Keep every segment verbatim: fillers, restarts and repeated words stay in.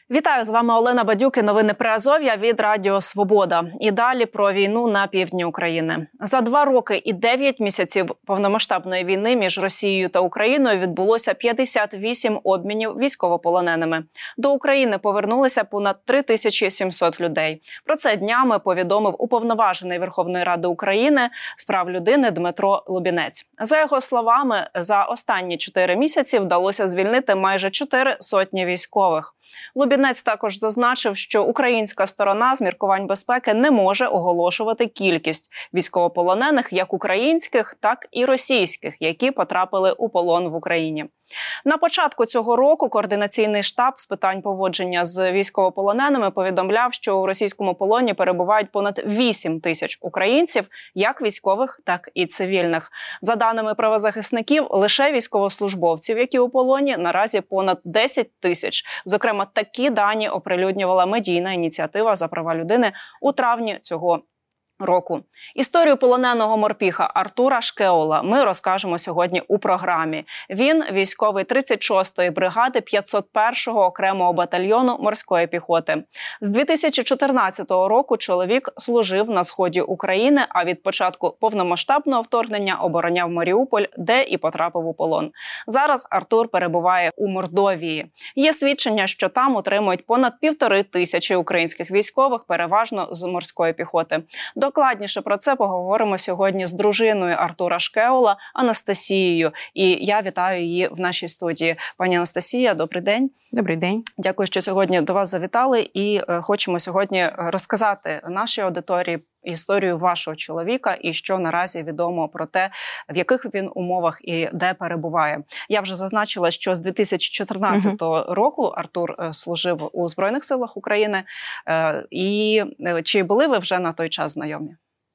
Вітаю, з вами Олена Бадюк і новини Приазов'я від Радіо Свобода. І далі про війну на півдні України. За два роки і дев'ять місяців повномасштабної війни між Росією та Україною відбулося п'ятдесят вісім обмінів військовополоненими. До України повернулися понад три тисячі сімсот людей. Про це днями повідомив уповноважений Верховної Ради України з прав людини Дмитро Лубінець. За його словами, за останні чотири місяці вдалося звільнити майже чотири сотні військових. Лубінець також зазначив, що українська сторона з міркувань безпеки не може оголошувати кількість військовополонених як українських, так і російських, які потрапили у полон в Україні. На початку цього року Координаційний штаб з питань поводження з військовополоненими повідомляв, що у російському полоні перебувають понад вісім тисяч українців, як військових, так і цивільних. За даними правозахисників, лише військовослужбовців, які у полоні, наразі понад десять тисяч. Зокрема, такі дані оприлюднювала медійна ініціатива за права людини у травні цього року. Історію полоненого морпіха Артура Шкеола ми розкажемо сьогодні у програмі. Він – військовий тридцять шостої бригади п'ятсот першого окремого батальйону морської піхоти. З дві тисячі чотирнадцятого року чоловік служив на сході України, а від початку повномасштабного вторгнення обороняв Маріуполь, де і потрапив у полон. Зараз Артур перебуває у Мордовії. Є свідчення, що там утримують понад півтори тисячі українських військових, переважно з морської піхоти. Докладніше про це поговоримо сьогодні з дружиною Артура Шкеола Анастасією. І я вітаю її в нашій студії. Пані Анастасія, добрий день. Добрий день. Дякую, що сьогодні до вас завітали. І е, хочемо сьогодні розказати нашій аудиторії історію вашого чоловіка і що наразі відомо про те, в яких він умовах і де перебуває. Я вже зазначила, що з дві тисячі чотирнадцятого угу. року Артур служив у Збройних силах України. Е, і чи були ви вже на той час знайомі?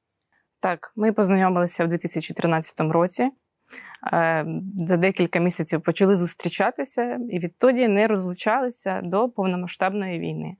Так, ми познайомилися в дві тисячі тринадцятому році. За декілька місяців почали зустрічатися і відтоді не розлучалися до повномасштабної війни.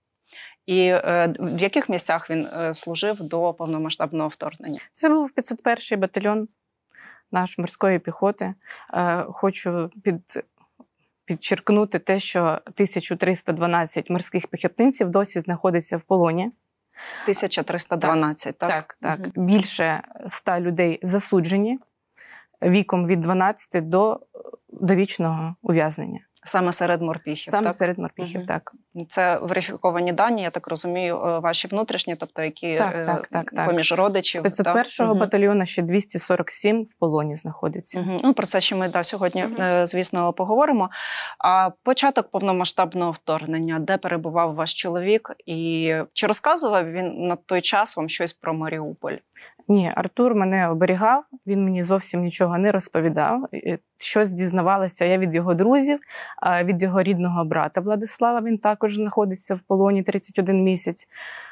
І е, в яких місцях він е, служив до повномасштабного вторгнення? Це був п'ятсот перший батальйон наш морської піхоти. Е, хочу під, підчеркнути те, що тисяча триста дванадцять морських піхотинців досі знаходиться в полоні. тисяча триста дванадцять, так? Так, так. так. Угу. Більше ста людей засуджені віком від дванадцяти до довічного ув'язнення. Саме серед морпіхів, Саме так? серед морпіхів, угу. так. Це верифіковані дані, я так розумію, ваші внутрішні, тобто які так, так, так, так. поміж родичів. З п'ятсот першого угу. батальйону ще двісті сорок сім в полоні знаходиться. Угу. Ну, про це ще ми да, сьогодні, угу. звісно, поговоримо. А початок повномасштабного вторгнення, де перебував ваш чоловік? І чи розказував він на той час вам щось про Маріуполь? Ні, Артур мене оберігав, він мені зовсім нічого не розповідав. Щось дізнавалася я від його друзів, від його рідного брата Владислава, він також знаходиться в полоні тридцять один місяць.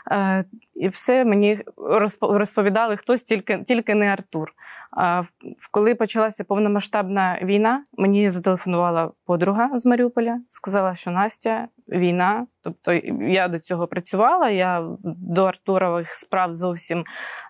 І все мені розповідали хтось, тільки, тільки не Артур. Коли почалася повномасштабна війна, мені зателефонувала подруга з Маріуполя, сказала, що Настя, війна. Тобто я до цього працювала, я до Артурових справ зовсім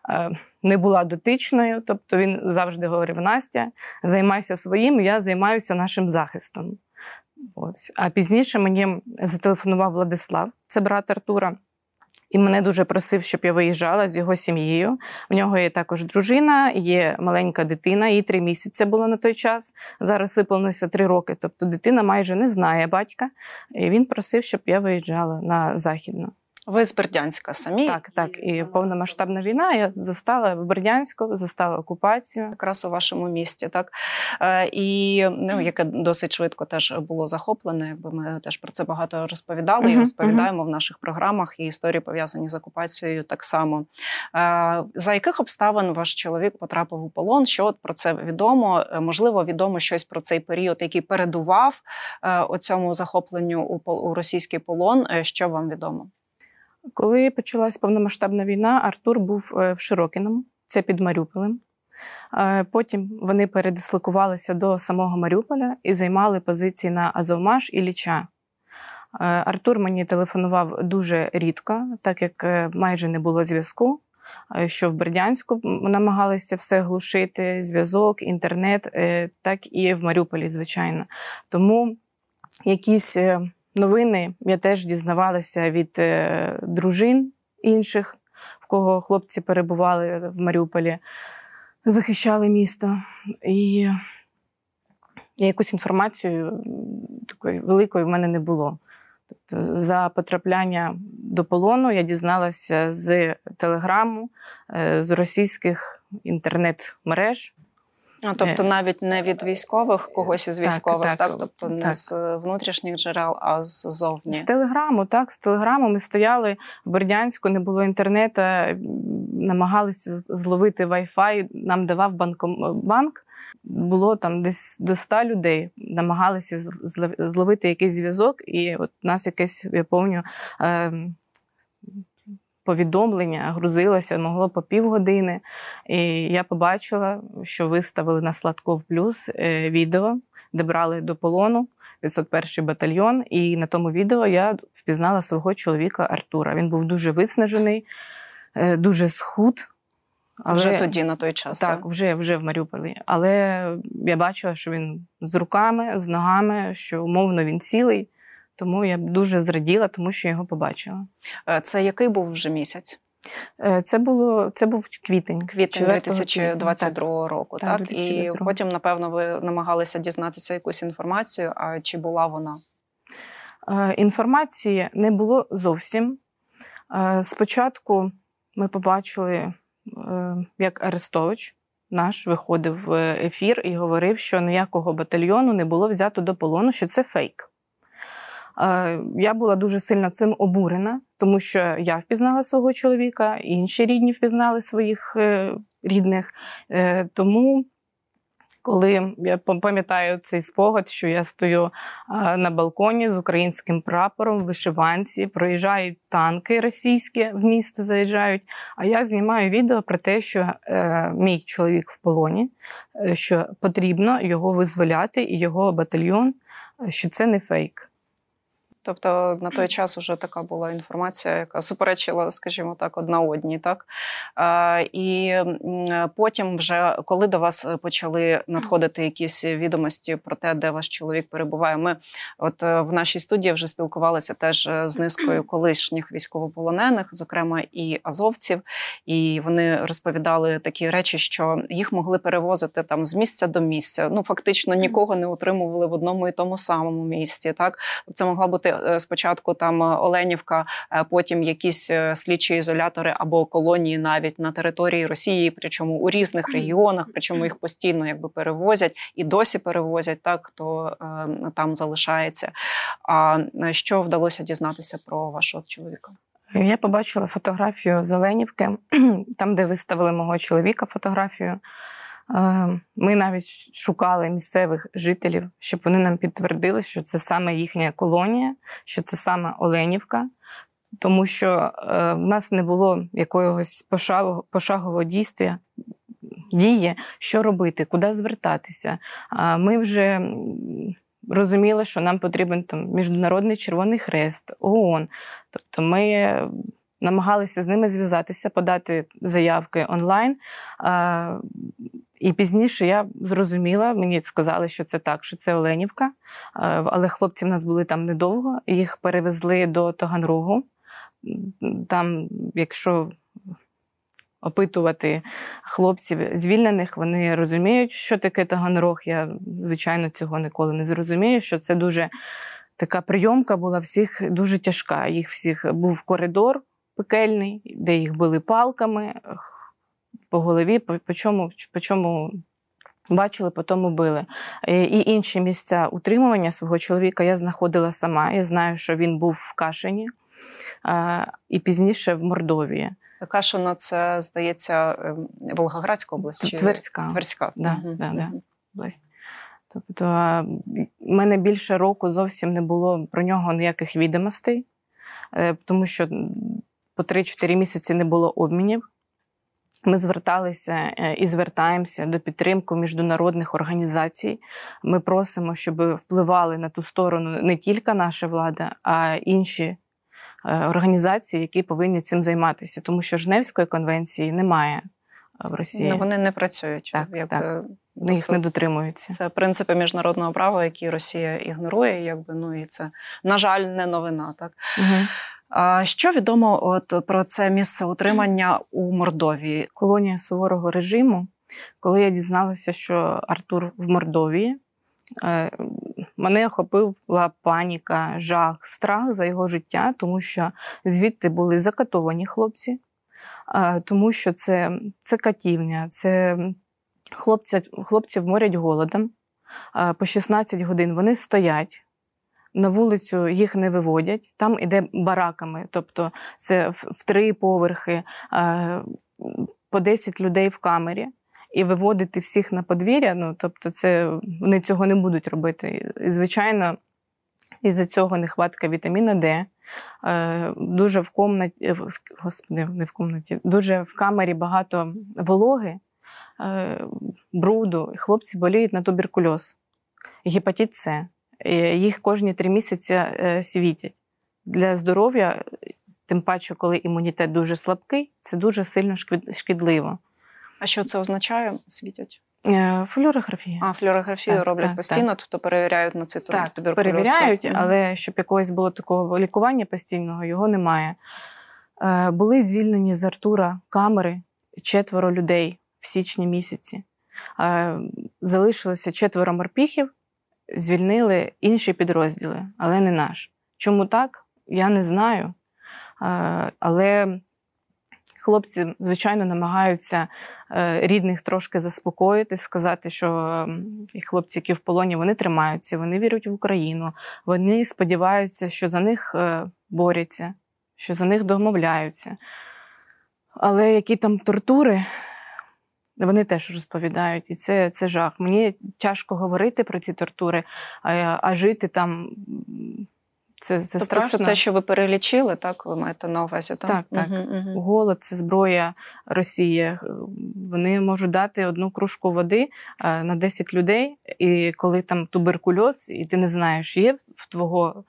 не була дотичною. Тобто він завжди говорив: Настя, займайся своїм, я займаюся нашим захистом. Ось. А пізніше мені зателефонував Владислав, це брат Артура, і мене дуже просив, щоб я виїжджала з його сім'єю. У нього є також дружина, є маленька дитина, їй три місяці було на той час. Зараз виповнилося три роки, тобто дитина майже не знає батька. І він просив, щоб я виїжджала на Західну. Ви з Бердянська самі? Так, так. І повномасштабна війна я застала в Бердянську, застала окупацію. Якраз у вашому місті, так? Е, і, ну, яке досить швидко теж було захоплене, якби ми теж про це багато розповідали, uh-huh, і розповідаємо uh-huh. в наших програмах, і історії пов'язані з окупацією так само. Е, за яких обставин ваш чоловік потрапив у полон? Що от про це відомо? Можливо, відомо щось про цей період, який передував е, оцьому захопленню у, у російський полон? Що вам відомо? Коли почалась повномасштабна війна, Артур був в Широкиному, це під Маріуполем. Потім вони передислокувалися до самого Маріуполя і займали позиції на Азовмаш і Ліча. Артур мені телефонував дуже рідко, так як майже не було зв'язку, що в Бердянську намагалися все глушити, зв'язок, інтернет, так і в Маріуполі, звичайно. Тому якісь новини я теж дізнавалася від е, дружин інших, в кого хлопці перебували в Маріуполі, захищали місто. І якусь інформацію такої великої в мене не було. Тобто за потрапляння до полону я дізналася з телеграму, з російських інтернет-мереж. А, тобто навіть не від військових, когось із військових, так? так, так? Тобто не так. з внутрішніх джерел, а ззовні? З телеграму, так, з телеграму. Ми стояли в Бердянську, не було інтернету, намагалися зловити Wi-Fi, нам давав банком, банк. Було там десь до ста людей, намагалися зловити якийсь зв'язок, і от нас якесь, я пам'ятаю, повідомлення грузилося, могло по півгодини. І я побачила, що виставили на Сладков Плюс відео, де брали до полону п'ятсот перший батальйон. І на тому відео я впізнала свого чоловіка Артура. Він був дуже виснажений, дуже схуд. Але... Вже тоді, на той час? Так, так? Вже, вже в Маріуполі. Але я бачила, що він з руками, з ногами, що умовно він цілий. Тому я дуже зраділа, тому що його побачила. Це який був вже місяць? Це, було, це був квітень. Квітень дві тисячі двадцять другого року, так? так? так? І потім, напевно, ви намагалися дізнатися якусь інформацію, а чи була вона? Інформації не було зовсім. Спочатку ми побачили, як Арестович наш виходив в ефір і говорив, що ніякого батальйону не було взято до полону, що це фейк. Я була дуже сильно цим обурена, тому що я впізнала свого чоловіка, інші рідні впізнали своїх рідних. Тому, коли я пам'ятаю цей спогад, що я стою на балконі з українським прапором в вишиванці, проїжджають танки російські, в місто заїжджають, а я знімаю відео про те, що мій чоловік в полоні, що потрібно його визволяти і його батальйон, що це не фейк. Тобто на той час вже така була інформація, яка суперечила, скажімо так, одна одній, так? Е, і потім вже, коли до вас почали надходити якісь відомості про те, де ваш чоловік перебуває, ми от в нашій студії вже спілкувалися теж з низкою колишніх військовополонених, зокрема і азовців, і вони розповідали такі речі, що їх могли перевозити там з місця до місця. Ну, фактично нікого не утримували в одному і тому самому місці, так? Це могла бути спочатку там Оленівка, потім якісь слідчі ізолятори або колонії навіть на території Росії, причому у різних регіонах, причому їх постійно якби перевозять і досі перевозять, так, хто е, там залишається. А що вдалося дізнатися про вашого чоловіка? Я побачила фотографію з Оленівки, там, де виставили мого чоловіка фотографію. Ми навіть шукали місцевих жителів, щоб вони нам підтвердили, що це саме їхня колонія, що це саме Оленівка, тому що в нас не було якогось пошагового дійства, дії, що робити, куди звертатися. Ми вже розуміли, що нам потрібен там Міжнародний Червоний Хрест, ООН. Тобто ми намагалися з ними зв'язатися, подати заявки онлайн. І пізніше я зрозуміла, мені сказали, що це так, що це Оленівка, але хлопці в нас були там недовго, їх перевезли до Таганрогу. Там, якщо опитувати хлопців звільнених, вони розуміють, що таке Таганрог. Я, звичайно, цього ніколи не зрозумію, що це дуже така прийомка була всіх дуже тяжка. Їх всіх був коридор пекельний, де їх били палками по голові, по, по, чому, по чому бачили, по тому били. І інші місця утримування свого чоловіка я знаходила сама. Я знаю, що він був в Кашині і пізніше в Мордовії. Кашина – це, здається, Волгоградська область? Чи... Тверська. Тверська. Да, угу. да, да. Область. Тобто в мене більше року зовсім не було про нього ніяких відомостей, тому що по три-чотири місяці не було обмінів. Ми зверталися і звертаємося до підтримки міжнародних організацій. Ми просимо, щоб впливали на ту сторону не тільки наша влада, а інші організації, які повинні цим займатися. Тому що Женевської конвенції немає в Росії. Ну, вони не працюють. Так, як... так. Вони їх не дотримуються. Це принципи міжнародного права, які Росія ігнорує, якби, ну і це, на жаль, не новина, так? Угу. А що відомо от про це місце утримання у Мордовії? Колонія суворого режиму. Коли я дізналася, що Артур в Мордовії, мене охопила паніка, жах, страх за його життя, тому що звідти були закатовані хлопці, тому що це, це катівня, це хлопці, хлопців морять голодом, по шістнадцять годин вони стоять, на вулицю їх не виводять, там іде бараками, тобто це в три поверхи, по десять людей в камері. І виводити всіх на подвір'я, ну, тобто це, вони цього не будуть робити. І, звичайно, із-за цього нехватка вітаміна Д, е, дуже в комнаті, господи, не в комнаті, дуже в камері багато вологи, е, бруду. Хлопці боліють на туберкульоз, гепатит С. Їх кожні три місяці е, світять. Для здоров'я, тим паче, коли імунітет дуже слабкий, це дуже сильно шкідливо. А що це означає, світять? Флюорографія. А, флюорографію так, роблять так, постійно, так. тобто перевіряють на цей так, туберкульоз? перевіряють, так, але щоб якогось було такого лікування постійного, його немає. Були звільнені з Артура камери четверо людей в січні місяці. Залишилося четверо морпіхів, звільнили інші підрозділи, але не наш. Чому так? Я не знаю. Але хлопці, звичайно, намагаються рідних трошки заспокоїти, сказати, що хлопці, які в полоні, вони тримаються, вони вірять в Україну, вони сподіваються, що за них борються, що за них домовляються. Але які там тортури, вони теж розповідають, і це, це жах. Мені тяжко говорити про ці тортури, а, а жити там... Це, це тобто страшно. Це те, що ви перелічили, так? Ви маєте на увазі? Так, так. так. Угу, угу. Голод – це зброя Росії. Вони можуть дати одну кружку води на десять людей, і коли там туберкульоз, і ти не знаєш, є в твого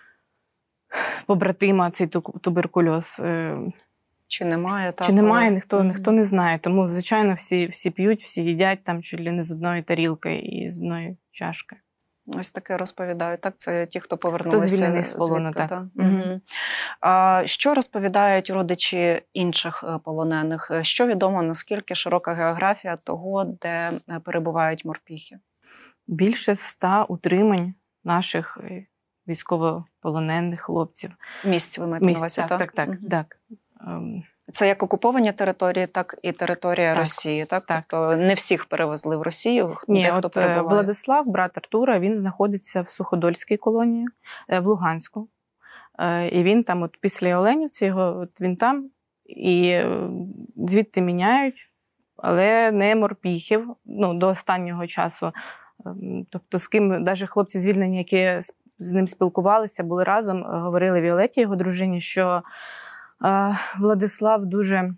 побратима цей туберкульоз. Чи немає? Так, Чи немає, але... ніхто, угу. ніхто не знає. Тому, звичайно, всі, всі п'ють, всі їдять там чуть ли не з одної тарілки і з одної чашки. Ось таке розповідають. Так, це ті, хто повернулися. Хто звільнений з полону, звідти, так. так. Угу. Угу. А що розповідають родичі інших полонених? Що відомо, наскільки широка географія того, де перебувають морпіхи? Більше ста утримань наших військовополонених хлопців. Місць ви маєте на увазі, так? Так, так, угу. так. Це як окуповані території, так і територія так, Росії, так? так? Тобто не всіх перевезли в Росію, Ні, де хто от перебуває? Владислав, брат Артура, він знаходиться в Суходольській колонії, в Луганську. І він там, от після Оленівці, його, от він там, і звідти міняють, але не морпіхів, ну, до останнього часу. Тобто з ким, навіть хлопці звільнені, які з ним спілкувалися, були разом, говорили Віолетті, його дружині, що Владислав дуже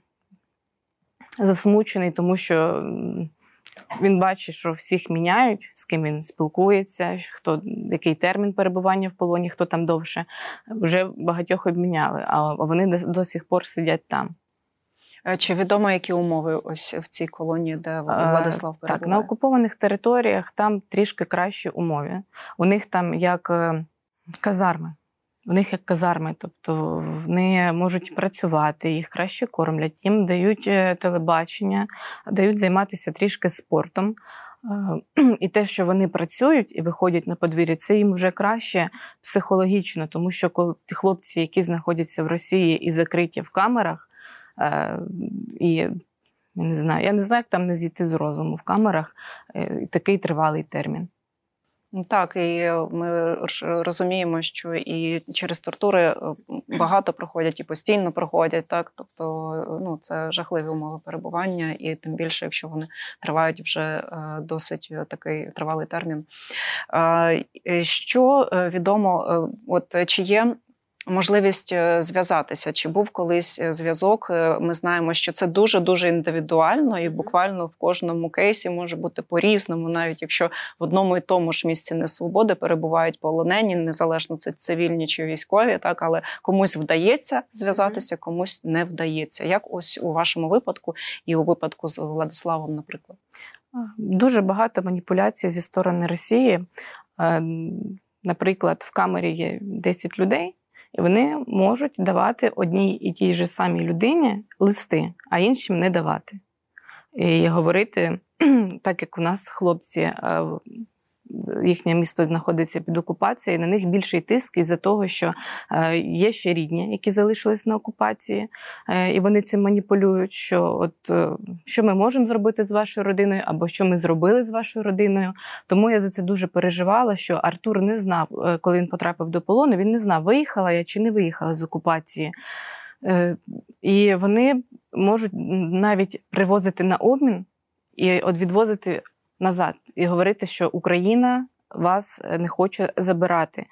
засмучений, тому що він бачить, що всіх міняють, з ким він спілкується, хто, який термін перебування в полоні, хто там довше. Вже багатьох обміняли, а вони до, до сих пор сидять там. Чи відомо, які умови ось в цій колонії, де Владислав перебуває? Так, на окупованих територіях там трішки кращі умови. У них там як казарми. У них як казарми, тобто вони можуть працювати, їх краще кормлять, їм дають телебачення, дають займатися трішки спортом. І те, що вони працюють і виходять на подвір'я, це їм вже краще психологічно, тому що коли ті хлопці, які знаходяться в Росії і закриті в камерах, і я не знаю, я не знаю, як там не зійти з розуму в камерах, такий тривалий термін. Так, і ми розуміємо, що і через тортури багато проходять, і постійно проходять, так, тобто, ну, це жахливі умови перебування, і тим більше, якщо вони тривають вже досить такий тривалий термін. Що відомо, от чи є можливість зв'язатися, чи був колись зв'язок? Ми знаємо, що це дуже-дуже індивідуально і буквально в кожному кейсі може бути по-різному, навіть якщо в одному і тому ж місці несвободи перебувають полонені, незалежно це цивільні чи військові, так, але комусь вдається зв'язатися, комусь не вдається. Як ось у вашому випадку і у випадку з Владиславом, наприклад? Дуже багато маніпуляцій зі сторони Росії. Наприклад, в камері є десять людей, і вони можуть давати одній і тій же самій людині листи, а іншим не давати. І говорити, так як у нас хлопці, їхнє місто знаходиться під окупацією, на них більший тиск із-за того, що є ще рідні, які залишились на окупації, і вони цим маніпулюють, що от що ми можемо зробити з вашою родиною, або що ми зробили з вашою родиною. Тому я за це дуже переживала, що Артур не знав, коли він потрапив до полону, він не знав, виїхала я чи не виїхала з окупації. І вони можуть навіть привозити на обмін і от відвозити назад. І говорити, що Україна вас не хоче забирати.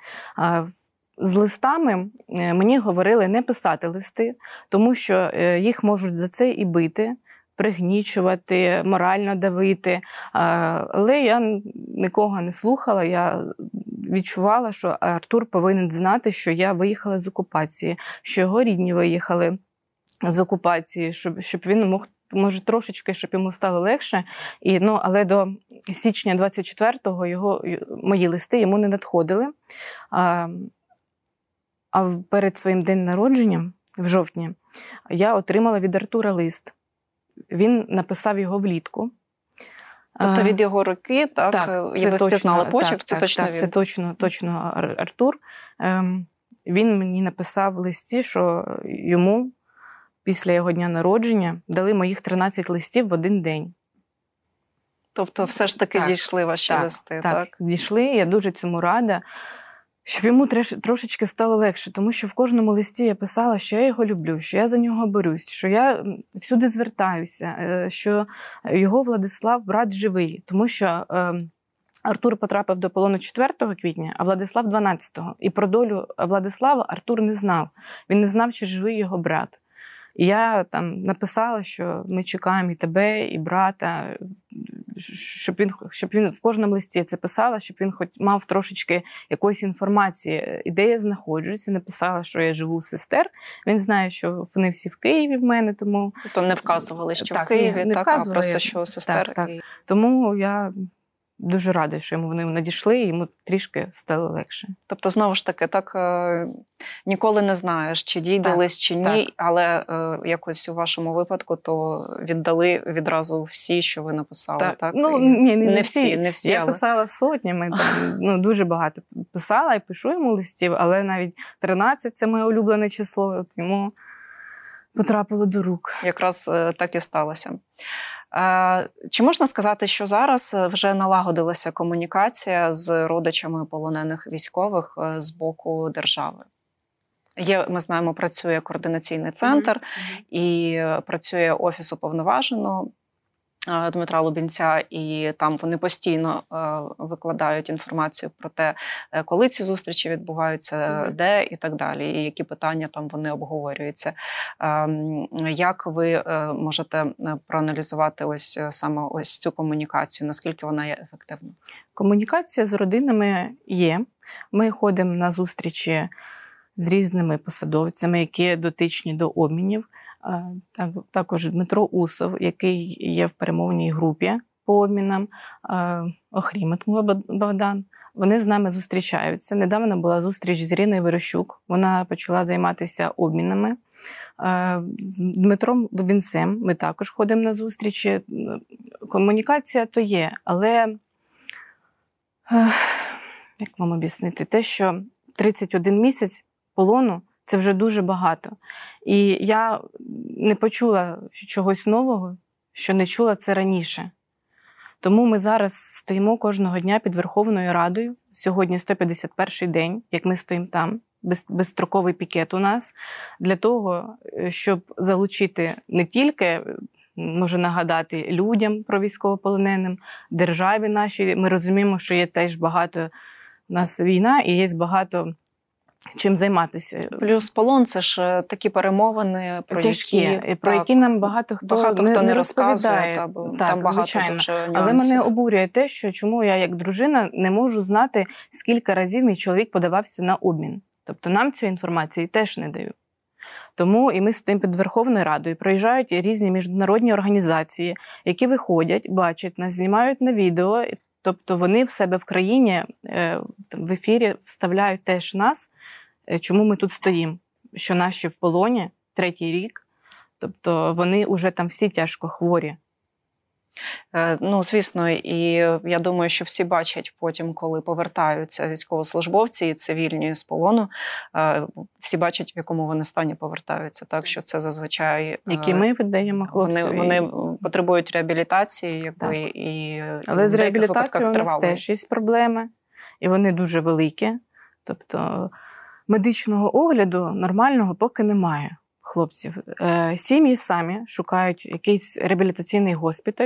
З листами мені говорили не писати листи, тому що їх можуть за це і бити, пригнічувати, морально давити. Але я нікого не слухала, я відчувала, що Артур повинен знати, що я виїхала з окупації, що його рідні виїхали з окупації, щоб, щоб він мог, може, трошечки, щоб йому стало легше. І, ну, але до січня двадцять четвертого його, мої листи йому не надходили. А, а перед своїм днем народження, в жовтні, я отримала від Артура лист. Він написав його влітку. Тобто від його руки, так, так і ви впізнали почерк, так, це так, точно так, він? Це точно, точно Артур. Ем, він мені написав в листі, що йому після його дня народження дали моїх тринадцять листів в один день. Тобто все ж таки так, дійшли ваші так, листи, так? Так, дійшли. Я дуже цьому рада, щоб йому трошечки стало легше, тому що в кожному листі я писала, що я його люблю, що я за нього борюсь, що я всюди звертаюся, що його Владислав брат живий, тому що Артур потрапив до полону четвертого квітня, а Владислав дванадцятого. І про долю Владислава Артур не знав. Він не знав, чи живий його брат. І я там написала, що ми чекаємо і тебе, і брата, щоб він, щоб він в кожному листі це писала, щоб він хоч мав трошечки якоїсь інформації, де я знаходжуся. Написала, що я живу у сестер. Він знає, що вони всі в Києві в мене, тому... Тобто не вказували, що так, в Києві, не так, а просто, що у сестер. Так, так. І... Тому я... дуже рада, що йому вони надійшли, і йому трішки стало легше. Тобто, знову ж таки, так ніколи не знаєш, чи дійде так, лист, чи ні, так. Але якось у вашому випадку то віддали відразу всі, що ви написали, так? так? Ну, ні, не, не всі, всі, не всі. Я але... писала сотнями, там, ну, дуже багато писала і пишу йому листів, але навіть тринадцять – це моє улюблене число, от йому потрапило до рук. Якраз так і сталося. Чи можна сказати, що зараз вже налагодилася комунікація з родичами полонених військових з боку держави? Є, ми знаємо, працює координаційний центр mm-hmm. і працює Офіс уповноваженого Дмитра Лубінця, і там вони постійно викладають інформацію про те, коли ці зустрічі відбуваються, mm-hmm. де і так далі, і які питання там вони обговорюються. Як ви можете проаналізувати ось саме ось цю комунікацію, наскільки вона є ефективною? Комунікація з родинами є. Ми ходимо на зустрічі з різними посадовцями, які дотичні до обмінів. Також Дмитро Усов, який є в перемовній групі по обмінам, Охрімет Богдан. Вони з нами зустрічаються. Недавно була зустріч з Іриною Верещук. Вона почала займатися обмінами. З Дмитром Лубінцем ми також ходимо на зустрічі. Комунікація то є, але, як вам об'яснити, те, що тридцять один місяць полону, це вже дуже багато. І я не почула чогось нового, що не чула це раніше. Тому ми зараз стоїмо кожного дня під Верховною Радою. Сьогодні сто п'ятдесят перший день, як ми стоїмо там, без, безстроковий пікет у нас, для того, щоб залучити не тільки, може нагадати, людям про військовополоненим, державі нашій. Ми розуміємо, що є теж багато, у нас війна і є багато чим займатися. Плюс полон – це ж такі перемовини, про тяжкі, які, про так, які нам багато хто багато не, хто не, не розказує. Та, так, там багато звичайно. Дуже нюансів. Але мене обурює те, що чому я як дружина не можу знати, скільки разів мій чоловік подавався на обмін. Тобто нам цієї інформації теж не дають. Тому і ми стоїмо під Верховною Радою, приїжджають різні міжнародні організації, які виходять, бачать нас, знімають на відео. Тобто вони в себе в країні в ефірі вставляють теж нас, чому ми тут стоїмо, що наші в полоні третій рік, тобто вони вже там всі тяжко хворі. Ну, звісно, і я думаю, що всі бачать потім, коли повертаються військовослужбовці і цивільні з полону, всі бачать, в якому вони стані повертаються. Так, що це зазвичай... Які ми віддаємо хлопців. Вони, вони потребують реабілітації, якби, і але з реабілітацією у нас теж є проблеми, і вони дуже великі. Тобто медичного огляду нормального поки немає. Хлопців. Сім'ї самі шукають якийсь реабілітаційний госпіталь.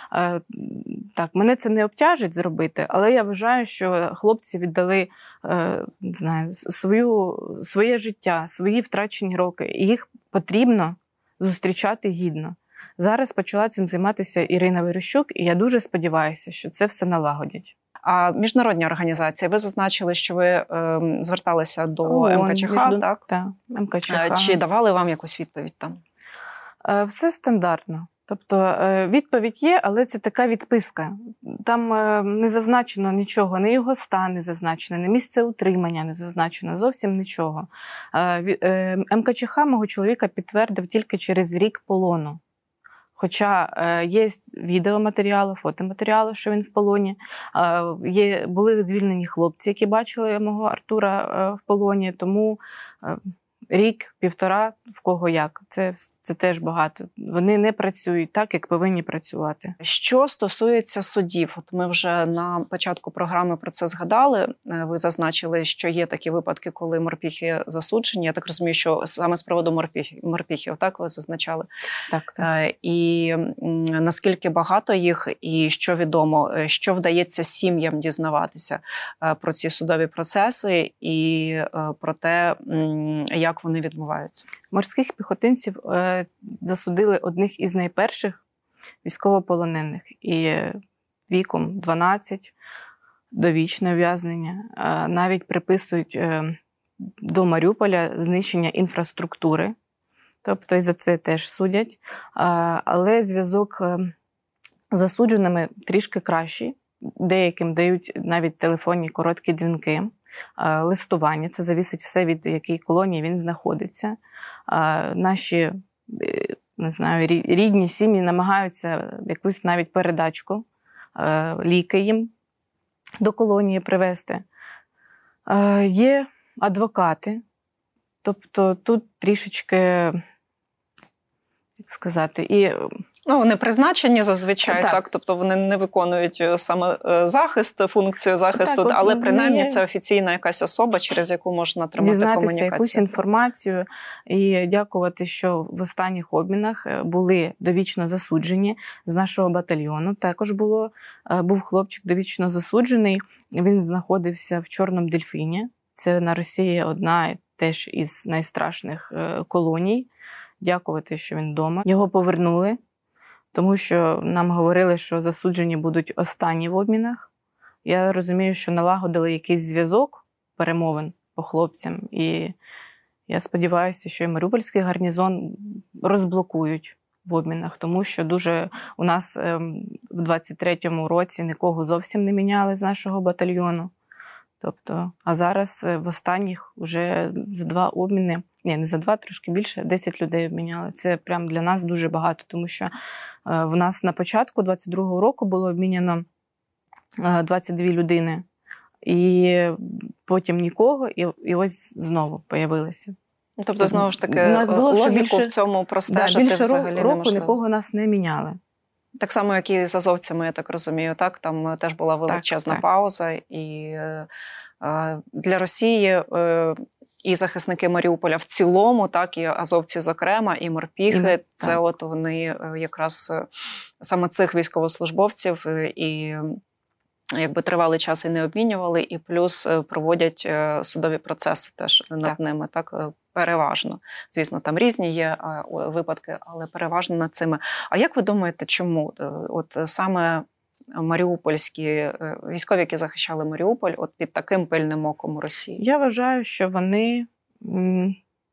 Так, мене це не обтяжить зробити, але я вважаю, що хлопці віддали не знаю, свою, своє життя, свої втрачені роки. І їх потрібно зустрічати гідно. Зараз почала цим займатися Ірина Верещук, і я дуже сподіваюся, що це все налагодять. А міжнародні організації, ви зазначили, що ви е, зверталися до О, ем ка че ха, між... так? Так, ем ка че ха. Чи давали вам якусь відповідь там? Е, все стандартно. Тобто е, відповідь є, але це така відписка. Там е, не зазначено нічого, не його стан не зазначено, не місце утримання не зазначено, зовсім нічого. Е, е, ем ка че ха мого чоловіка підтвердив тільки через рік полону. Хоча е, є відеоматеріали, фотоматеріали, що він в полоні. Е, є, були звільнені хлопці, які бачили мого Артура е, в полоні. Тому е, рік, півтора, в кого як. Це, це теж багато. Вони не працюють так, як повинні працювати. Що стосується судів, от ми вже на початку програми про це згадали. Ви зазначили, що є такі випадки, коли морпіхи засуджені. Я так розумію, що саме з приводу морпіхів, морпіхів так ви зазначали? Так, так. І наскільки багато їх, і що відомо, що вдається сім'ям дізнаватися про ці судові процеси і про те, як вони відбуваються? Морських піхотинців е, засудили одних із найперших військовополонених. І віком дванадцять, довічне ув'язнення. Е, навіть приписують е, до Маріуполя знищення інфраструктури. Тобто і за це теж судять. Е, але зв'язок е, з засудженими трішки кращий. Деяким дають навіть телефонні короткі дзвінки. Листування, це зависить все від якій колонії він знаходиться. Наші, не знаю, рідні сім'ї намагаються якусь навіть передачку, ліки їм до колонії привезти. Є адвокати, тобто тут трішечки, як сказати, і... Ну, вони призначені зазвичай, так. так, тобто вони не виконують саме захист, функцію захисту, так, але принаймні це офіційна якась особа, через яку можна тримати дізнатися комунікацію. Якусь інформацію і дякувати, що в останніх обмінах були довічно засуджені з нашого батальйону. Також було, був хлопчик довічно засуджений, він знаходився в Чорному Дельфіні. Це на Росії одна теж із найстрашних колоній. Дякувати, що він вдома. Його повернули. Тому що нам говорили, що засуджені будуть останні в обмінах. Я розумію, що налагодили якийсь зв'язок перемовин по хлопцям. І я сподіваюся, що і Маріупольський гарнізон розблокують в обмінах. Тому що дуже у нас в двадцять третьому році нікого зовсім не міняли з нашого батальйону. Тобто, а зараз в останніх вже за два обміни, ні, не за два, трошки більше, десять людей обміняли. Це прям для нас дуже багато, тому що в нас на початку двадцять другого року було обміняно двадцять дві людини, і потім нікого, і, і ось знову появилися. Тобто, знову ж таки, логіку більше, в цьому простежити да, більше взагалі року неможливо. Нікого нас не міняли. Так само, як і з азовцями, я так розумію, так? Там теж була величезна так, пауза. Так. І е, для Росії е, і захисники Маріуполя в цілому, так, і азовці зокрема, і морпіхи, і, це так. От вони якраз саме цих військовослужбовців і якби тривалий час і не обмінювали, і плюс проводять судові процеси теж над так. ними, так, переважно. Звісно, там різні є випадки, але переважно над цими. А як ви думаєте, чому? От саме маріупольські військові, які захищали Маріуполь, от під таким пильним оком Росії? Я вважаю, що вони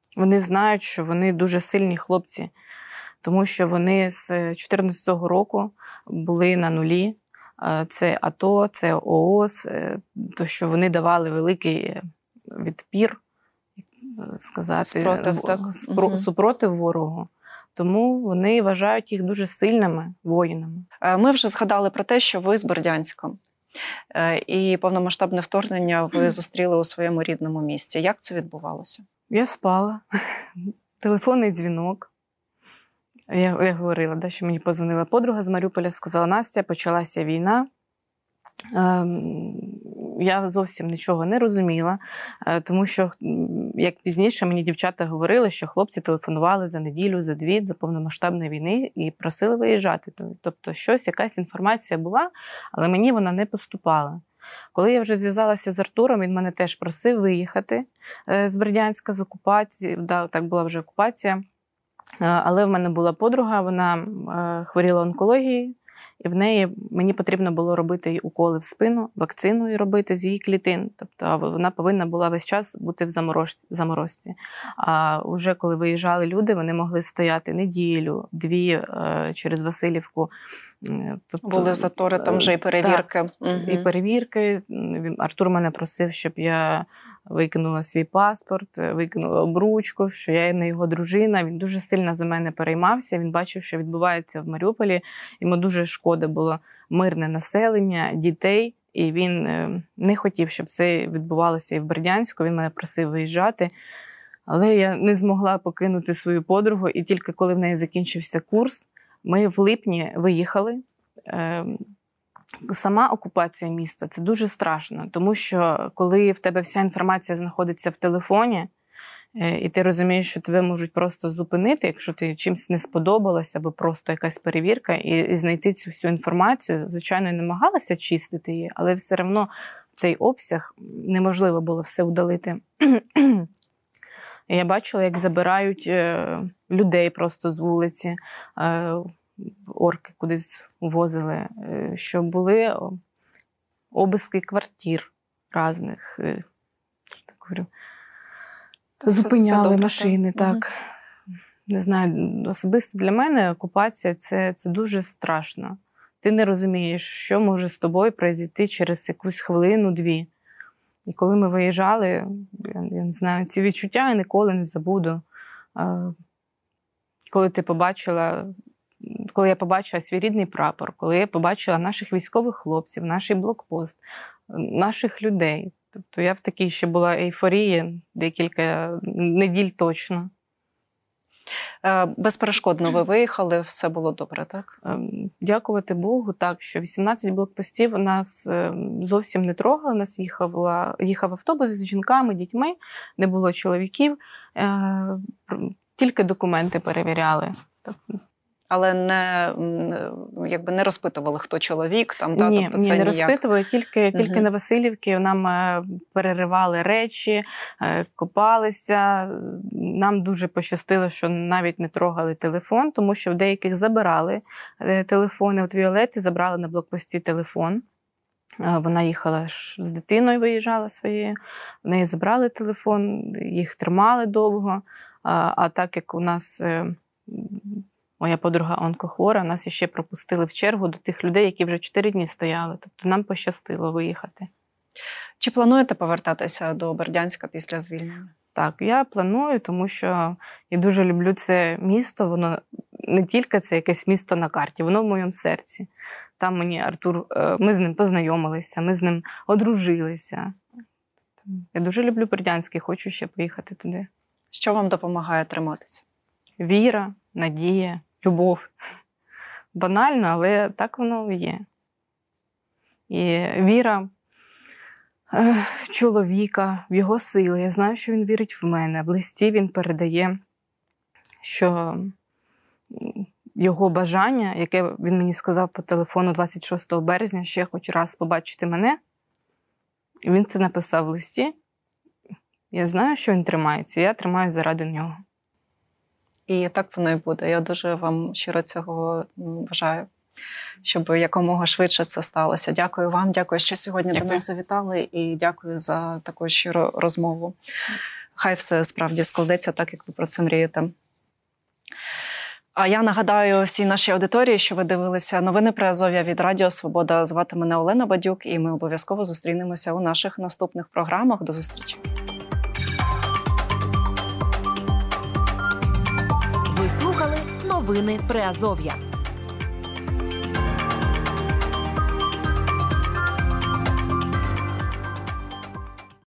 Вони знають, що вони дуже сильні хлопці, тому що вони з дві тисячі чотирнадцятого року були на нулі. Це АТО, це ООС, то що вони давали великий відпір, сказати, Спротив, так? спро, угу. супротив ворогу. Тому вони вважають їх дуже сильними воїнами. Ми вже згадали про те, що ви з Бердянська. І повномасштабне вторгнення ви зустріли у своєму рідному місті. Як це відбувалося? Я спала. Телефонний дзвінок. Я, я говорила, да, що мені позвонила подруга з Маріуполя, сказала: Настя, почалася війна. Ем, я зовсім нічого не розуміла, тому що, як пізніше мені дівчата говорили, що хлопці телефонували за неділю, за дві до повномасштабної війни і просили виїжджати. Тобто щось, якась інформація була, але мені вона не поступала. Коли я вже зв'язалася з Артуром, він мене теж просив виїхати з Бердянська, з окупації, да, так була вже окупація. Але в мене була подруга, вона хворіла онкологією, і в неї мені потрібно було робити їй уколи в спину, вакцину їй робити з її клітин. Тобто вона повинна була весь час бути в заморозці. заморозці. А вже коли виїжджали люди, вони могли стояти неділю, дві через Васильівку. Тобто, були затори, там вже і перевірки. Так, угу. І перевірки. Артур мене просив, щоб я викинула свій паспорт, викинула обручку, що я не його дружина. Він дуже сильно за мене переймався. Він бачив, що відбувається в Маріуполі. Йому дуже шкода було мирне населення, дітей. І він не хотів, щоб це відбувалося і в Бердянську. Він мене просив виїжджати. Але я не змогла покинути свою подругу. І тільки коли в неї закінчився курс, ми в липні виїхали. Сама окупація міста – це дуже страшно, тому що коли в тебе вся інформація знаходиться в телефоні, і ти розумієш, що тебе можуть просто зупинити, якщо ти чимось не сподобалося, або просто якась перевірка, і, і знайти цю всю інформацію, звичайно, я намагалася чистити її, але все одно цей обсяг неможливо було все удалити. Я бачила, як забирають людей просто з вулиці, орки кудись возили, що були обиски квартир різних. Так говорю. Зупиняли машини, так. Угу. Не знаю, особисто для мене окупація це, це дуже страшно. Ти не розумієш, що може з тобою произойти через якусь хвилину-дві. І коли ми виїжджали, я, я не знаю, ці відчуття я ніколи не забуду. Коли ти побачила, коли я побачила свій рідний прапор, коли я побачила наших військових хлопців, наш блокпост, наших людей. Тобто я в такій ще була ейфорії декілька неділь точно. Безперешкодно ви виїхали, все було добре, так? Дякувати Богу, так, що вісімнадцять блокпостів нас зовсім не трогали. Нас їхав, їхав автобус з жінками, дітьми, не було чоловіків, тільки документи перевіряли. Але не, якби не розпитували, хто чоловік? Там, да? Ні, тобто ні це не ніяк... розпитували, тільки, угу. тільки на Васильівці нам переривали речі, копалися. Нам дуже пощастило, що навіть не трогали телефон, тому що в деяких забирали телефони. От Віолети забрали на блокпості телефон. Вона їхала з дитиною, виїжджала своєю. В неї забрали телефон, їх тримали довго. А, а так як у нас... Моя подруга онкохвора, нас іще пропустили в чергу до тих людей, які вже чотири дні стояли. Тобто нам пощастило виїхати. Чи плануєте повертатися до Бердянська після звільнення? Так, я планую, тому що я дуже люблю це місто. Воно не тільки це якесь місто на карті, воно в моєму серці. Там мені Артур, ми з ним познайомилися, ми з ним одружилися. Я дуже люблю Бердянськ і хочу ще поїхати туди. Що вам допомагає триматися? Віра, надія, любов. Банально, але так воно є. І віра в чоловіка, в його сили. Я знаю, що він вірить в мене. В листі він передає, що його бажання, яке він мені сказав по телефону двадцять шостого березня, ще хоч раз побачити мене. І він це написав в листі. Я знаю, що він тримається, я тримаюся заради нього. І так воно і буде. Я дуже вам щиро цього бажаю, щоб якомога швидше це сталося. Дякую вам, дякую, що сьогодні Дякую. до нас завітали, і дякую за таку щиру розмову. хай все справді складеться так, як ви про це мрієте. А я нагадаю всій нашій аудиторії, що ви дивилися новини Приазов'я від Радіо Свобода. Звати мене Олена Бадюк, і ми обов'язково зустрінемося у наших наступних програмах. До зустрічі. Ви слухали новини Приазов'я.